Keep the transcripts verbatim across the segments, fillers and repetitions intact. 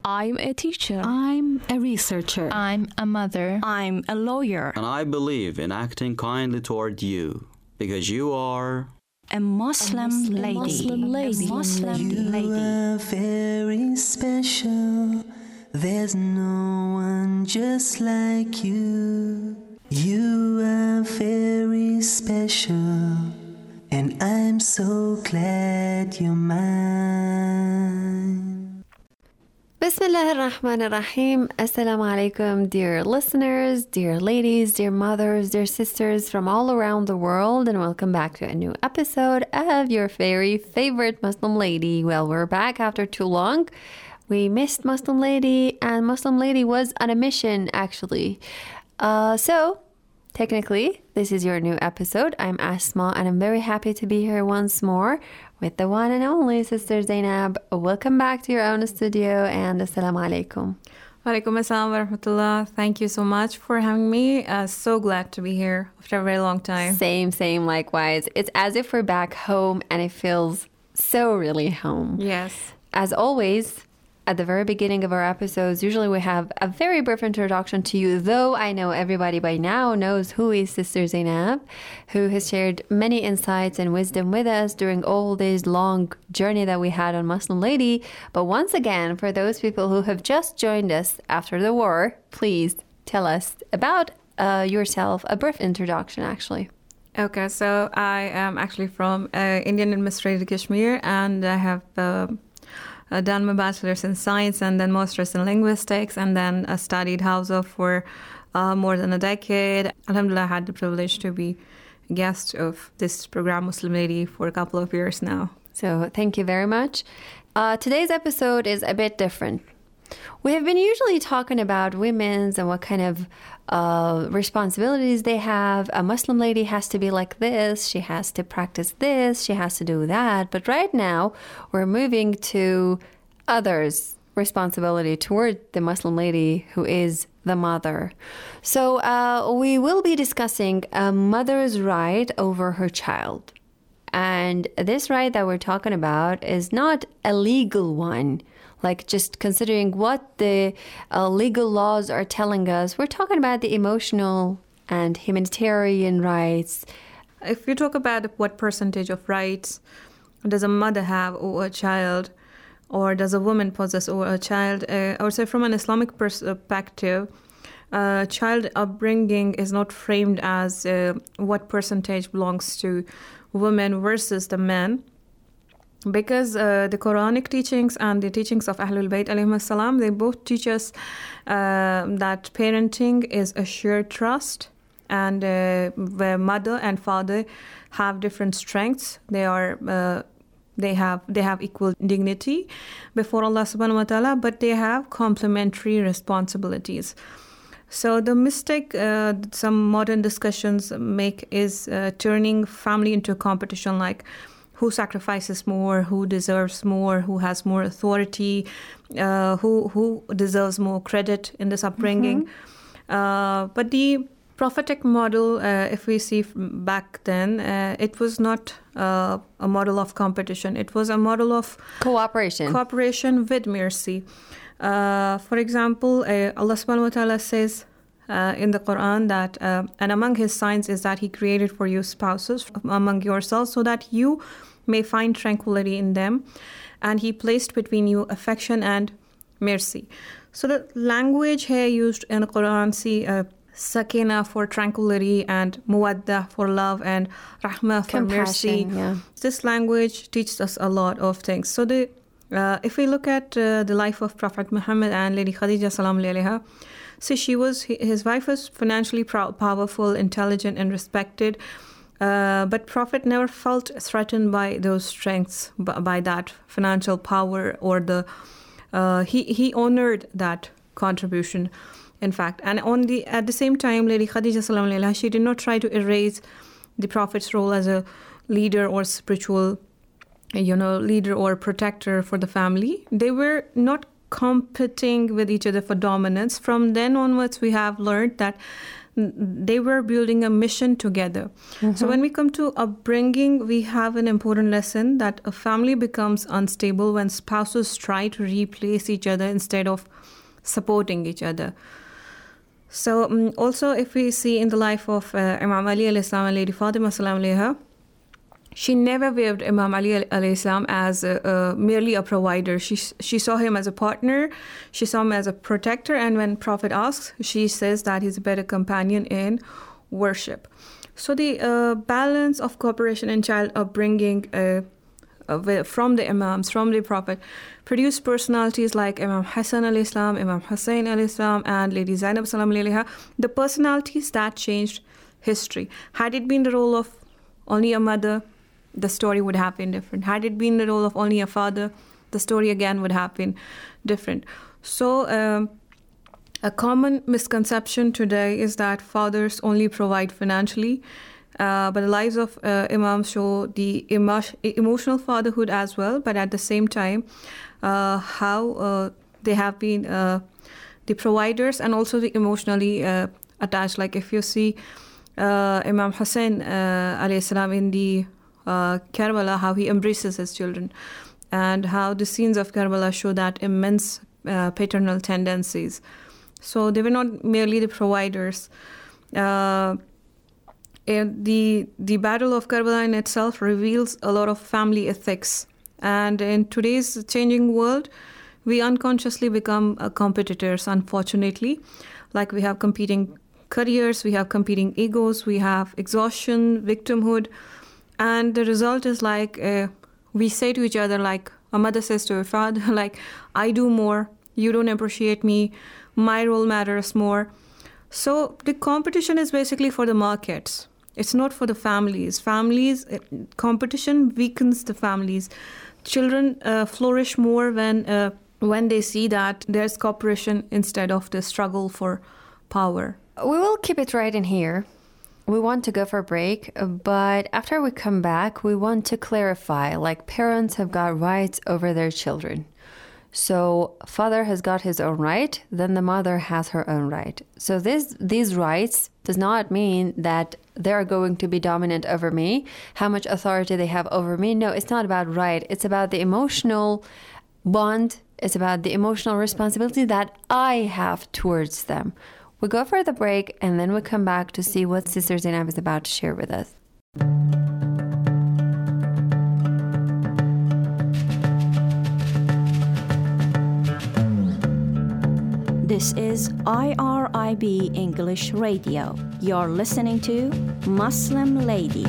I'm a teacher. I'm a researcher. I'm a mother. I'm a lawyer. And I believe in acting kindly toward you, because you are a Muslim, a Muslim lady. Muslim lady. A Muslim you lady. are very special. There's no one just like you. You are very special, and I'm so glad you're mine. Bismillah ar-Rahman ar-Rahim. Assalamu alaikum, dear listeners, dear ladies, dear mothers, dear sisters from all around the world, and welcome back to a new episode of your very favorite Muslim lady. Well, we're back after too long. We missed Muslim Lady, and Muslim Lady was on a mission, actually. Uh, so, technically, this is your new episode. I'm Asma, and I'm very happy to be here once more with the one and only Sister Zainab. Welcome back to your own studio, and assalamu alaikum. Walaikum assalam wa rahmatullah. Thank you so much for having me. Uh, so glad to be here after a very long time. Same, same, likewise. It's as if we're back home, and it feels so really home. Yes. As always, at the very beginning of our episodes, usually we have a very brief introduction to you, though I know everybody by now knows who is Sister Zainab, who has shared many insights and wisdom with us during all this long journey that we had on Muslim Lady. But once again, for those people who have just joined us after the war, please tell us about uh, yourself, a brief introduction, actually. Okay, so I am actually from uh, Indian Administrative Kashmir, and I have uh, Uh, done my bachelor's in science and then master's in linguistics, and then uh, studied Hausa for uh, more than a decade. Alhamdulillah, I had the privilege to be a guest of this program, Muslim Lady, for a couple of years now. So thank you very much. Uh, today's episode is a bit different. We have been usually talking about women's and what kind of uh, responsibilities they have. A Muslim lady has to be like this. She has to practice this. She has to do that. But right now, we're moving to others' responsibility toward the Muslim lady who is the mother. So uh, we will be discussing a mother's right over her child. And this right that we're talking about is not a legal one. Like just considering what the uh, legal laws are telling us, we're talking about the emotional and humanitarian rights. If you talk about what percentage of rights does a mother have over a child, or does a woman possess over a child, uh, I would say from an Islamic perspective, uh, child upbringing is not framed as uh, what percentage belongs to women versus the men. Because uh, the Quranic teachings and the teachings of Ahlul Bayt alayhim salam, they both teach us uh, that parenting is a shared trust, and uh, where mother and father have different strengths. They are uh, they have they have equal dignity before Allah subhanahu wa ta'ala, but they have complementary responsibilities. So the mistake uh, some modern discussions make is uh, turning family into a competition, like who sacrifices more, who deserves more, who has more authority, uh, who who deserves more credit in this upbringing. Mm-hmm. Uh, but the prophetic model, uh, if we see back then, uh, it was not uh, a model of competition. It was a model of cooperation. Cooperation with mercy. Uh, for example, uh, Allah subhanahu wa ta'ala says uh, in the Quran that, uh, and among his signs is that he created for you spouses among yourselves so that you may find tranquility in them, and he placed between you affection and mercy. So the language here used in the Quran, see uh, sakina for tranquility, and muwadda for love, and rahmah for compassion, mercy. Yeah. This language teaches us a lot of things. So the uh, if we look at uh, the life of Prophet Muhammad and Lady Khadija salam alayha, so she was his wife was financially powerful, intelligent, and respected. Uh, but Prophet never felt threatened by those strengths, by, by that financial power, or the uh, he he honored that contribution, in fact. And on the at the same time, Lady Khadija salam alayha, she did not try to erase the Prophet's role as a leader or spiritual, you know, leader or protector for the family. They were not competing with each other for dominance. From then onwards, we have learned that they were building a mission together. Mm-hmm. So when we come to upbringing, we have an important lesson that a family becomes unstable when spouses try to replace each other instead of supporting each other. So um, also if we see in the life of uh, Imam Ali alayhi salam and Lady Fatima salam alayha, she never viewed Imam Ali alayhi salam as a, a, merely a provider. She she saw him as a partner, she saw him as a protector, and when Prophet asks, she says that he's a better companion in worship. So the uh, balance of cooperation in child upbringing uh, uh, from the Imams, from the Prophet, produced personalities like Imam Hassan alayhi salam, Imam Hussein alayhi salam, and Lady Zainab salam alayha, the personalities that changed history. Had it been the role of only a mother, the story would have been different. Had it been the role of only a father, the story again would have been different. So um, a common misconception today is that fathers only provide financially, uh, but the lives of uh, imams show the emo- emotional fatherhood as well, but at the same time, uh, how uh, they have been uh, the providers and also the emotionally uh, attached. Like if you see uh, Imam Hussein uh, alayhi salam in the Uh, Karbala, how he embraces his children, and how the scenes of Karbala show that immense uh, paternal tendencies. So they were not merely the providers. Uh, the the Battle of Karbala in itself reveals a lot of family ethics, and in today's changing world, we unconsciously become uh, competitors. Unfortunately, like we have competing careers, we have competing egos, we have exhaustion, victimhood. And the result is like uh, we say to each other, like a mother says to her father, like, I do more, you don't appreciate me, my role matters more. So the competition is basically for the markets. It's not for the families. Families, uh, competition weakens the families. Children uh, flourish more when uh, when they see that there's cooperation instead of the struggle for power. We will keep it right in here. We want to go for a break, but after we come back, we want to clarify, like parents have got rights over their children. So father has got his own right, then the mother has her own right. So this, these rights does not mean that they're going to be dominant over me, how much authority they have over me. No, it's not about right. It's about the emotional bond. It's about the emotional responsibility that I have towards them. We go for the break, and then we come back to see what Sister Zainab is about to share with us. This is I R I B English Radio. You're listening to Muslim Lady.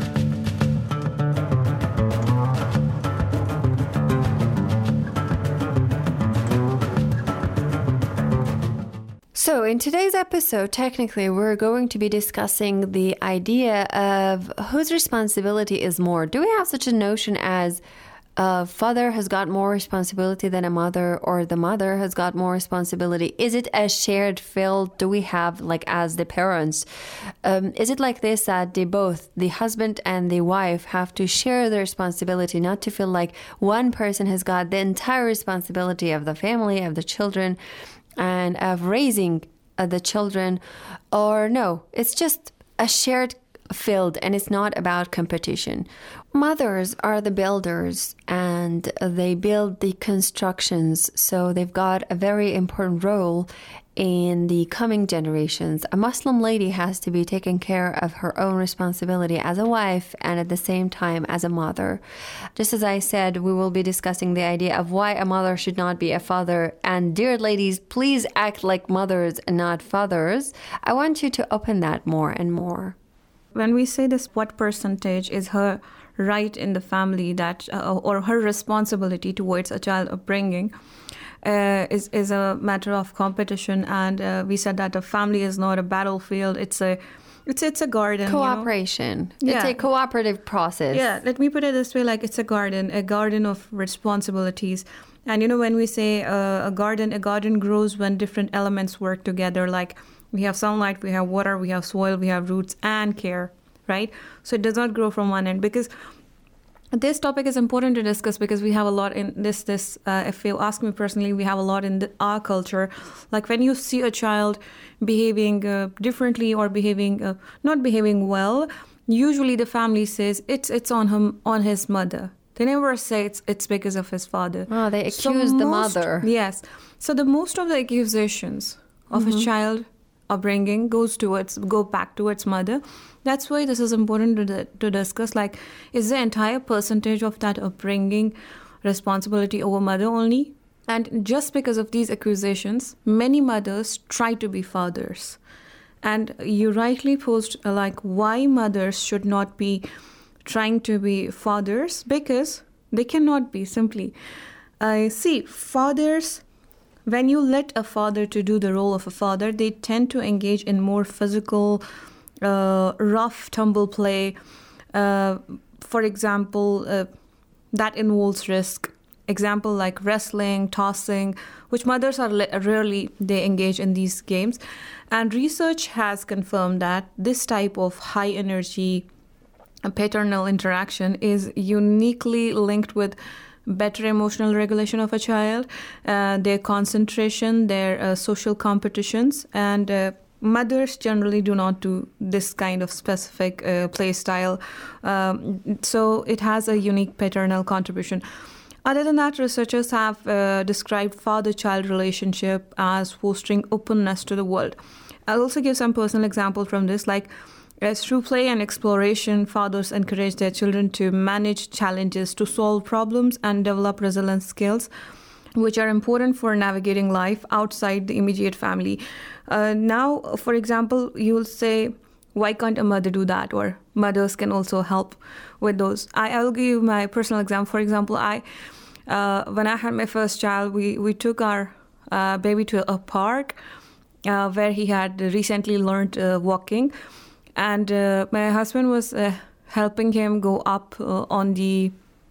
So in today's episode, technically, we're going to be discussing the idea of whose responsibility is more. Do we have such a notion as a father has got more responsibility than a mother, or the mother has got more responsibility? Is it a shared field? Do we have, like, as the parents, um, is it like this that they both, the husband and the wife, have to share the responsibility, not to feel like one person has got the entire responsibility of the family, of the children, and of raising uh, the children? Or no, it's just a shared field and it's not about competition. Mothers are the builders and they build the constructions, so they've got a very important role in the coming generations. A Muslim lady has to be taking care of her own responsibility as a wife and at the same time as a mother. Just as I said, we will be discussing the idea of why a mother should not be a father. And dear ladies, please act like mothers and not fathers. I want you to open that more and more. When we say this, what percentage is her right in the family that uh, or her responsibility towards a child upbringing, Uh, is is a matter of competition, and uh, we said that a family is not a battlefield. It's a it's it's a garden. Cooperation. You know? It's yeah. a cooperative process. Yeah. Let me put it this way: like it's a garden, a garden of responsibilities. And you know, when we say uh, a garden, a garden grows when different elements work together. Like we have sunlight, we have water, we have soil, we have roots, and care. Right. So it does not grow from one end, because This topic is important to discuss because we have a lot in this. This, uh, if you ask me personally, we have a lot in the, our culture. Like when you see a child behaving uh, differently or behaving uh, not behaving well, usually the family says it's it's on him on his mother. They never say it's it's because of his father. Oh, they accuse So the most- mother. Yes. So the most of the accusations of a child upbringing goes towards go back towards mother. That's why this is important to to discuss. Like, is the entire percentage of that upbringing responsibility over mother only? And just because of these accusations, many mothers try to be fathers. And you rightly posed uh, like why mothers should not be trying to be fathers, because they cannot be simply. I see fathers. When you let a father to do the role of a father, they tend to engage in more physical, uh, rough tumble play. Uh, for example, uh, that involves risk. Example like wrestling, tossing, which mothers are le- rarely they engage in these games. And research has confirmed that this type of high energy paternal interaction is uniquely linked with better emotional regulation of a child, uh, their concentration, their uh, social competitions, and uh, mothers generally do not do this kind of specific uh, play style. Um, so it has a unique paternal contribution. Other than that, researchers have uh, described father-child relationship as fostering openness to the world. I'll also give some personal examples from this, like as through play and exploration, fathers encourage their children to manage challenges, to solve problems, and develop resilience skills, which are important for navigating life outside the immediate family. Uh, now, for example, you'll say, why can't a mother do that? Or mothers can also help with those. I, I'll give you my personal example. For example, I, uh, when I had my first child, we, we took our uh, baby to a park uh, where he had recently learned uh, walking. And uh, my husband was uh, helping him go up uh, on the,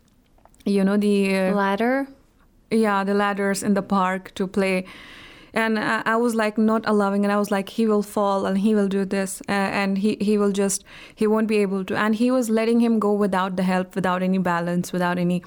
you know, the... Uh, Ladder? Yeah, the ladders in the park to play. And I, I was like not allowing it. I was like, he will fall and he will do this. Uh, and he, he will just, he won't be able to. And he was letting him go without the help, without any balance, without any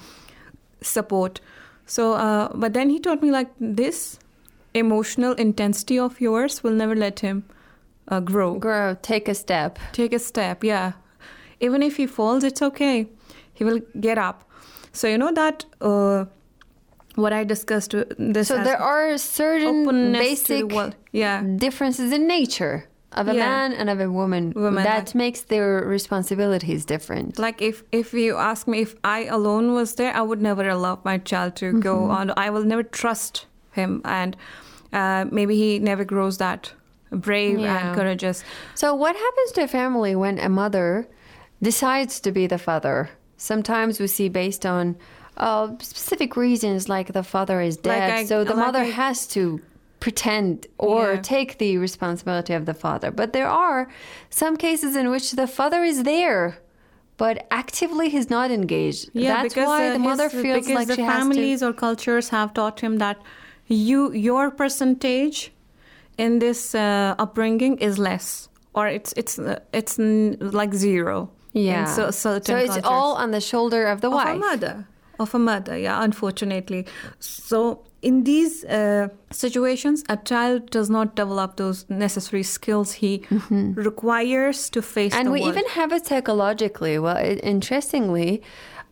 support. So, uh, but then he taught me like this emotional intensity of yours will never let him Uh, grow. Grow, take a step. Take a step, yeah. Even if he falls, it's okay. He will get up. So, you know that uh, what I discussed uh, this So as there are certain openness to the basic world. Yeah. differences in nature of a Yeah. man and of a woman, Woman, that like- makes their responsibilities different. Like if, if you ask me if I alone was there, I would never allow my child to Mm-hmm. go on. I will never trust him. And uh, maybe he never grows that brave Yeah. and courageous. So what happens to a family when a mother decides to be the father? Sometimes we see based on uh, specific reasons, like the father is dead, I- so the like mother I- has to pretend or Yeah. take the responsibility of the father. But there are some cases in which the father is there, but actively he's not engaged. Yeah, That's because why uh, the mother his- feels because like the she has families to. or cultures have taught him that you your percentage in this uh, upbringing is less, or it's it's uh, it's n- like zero. Yeah. In so, certain so it's cultures. all on the shoulder of the of wife. a mother, of a mother. Yeah, unfortunately. So in these uh, situations, a child does not develop those necessary skills he requires to face And the we world. even have it psychologically. Well, it, interestingly,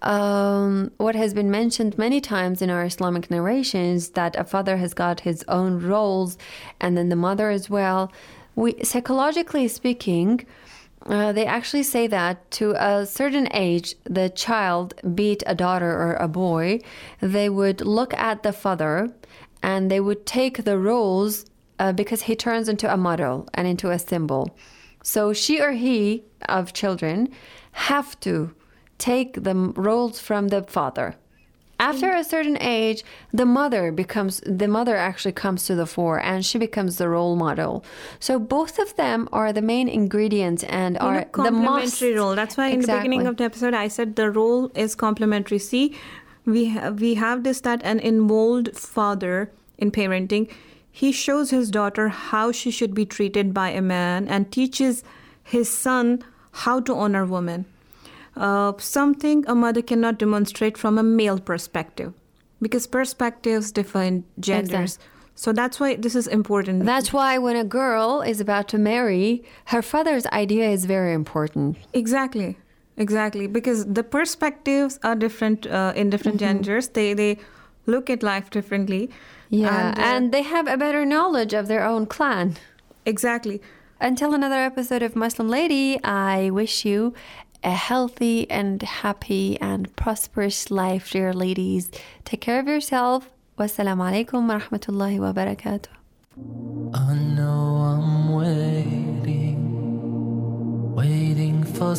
um, what has been mentioned many times in our Islamic narrations, that a father has got his own roles and then the mother as well. We, psychologically speaking, uh, they actually say that to a certain age, the child, be it a daughter or a boy, they would look at the father and they would take the roles uh, because he turns into a model and into a symbol. So she or he of children have to take the roles from the father. After a certain age, the mother becomes the mother actually comes to the fore, and she becomes the role model. So both of them are the main ingredients and You are know, the complementary must. role. That's why in the beginning Exactly. of the episode I said the role is complementary. See, we ha- we have this that an involved father in parenting, he shows his daughter how she should be treated by a man and teaches his son how to honor women. uh, something a mother cannot demonstrate from a male perspective, because perspectives define genders. Exactly. So that's why this is important. That's why when a girl is about to marry, her father's idea is very important. Exactly, exactly, because the perspectives are different uh, in different Mm-hmm. genders. They they look at life differently. Yeah, and, uh, and they have a better knowledge of their own clan. exactly. Until another episode of Muslim Lady, I wish you a healthy and happy and prosperous life, dear ladies. Take care of yourself. Wassalamu alaikum wa rahmatullahi wa barakatuh. I know I'm waiting, waiting for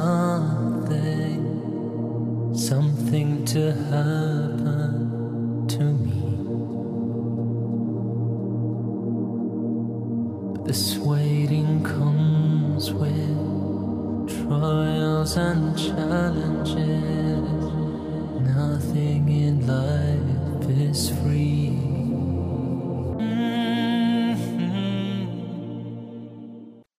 something, something to happen to me. But this waiting comes with trials and challenges. Nothing in life is free.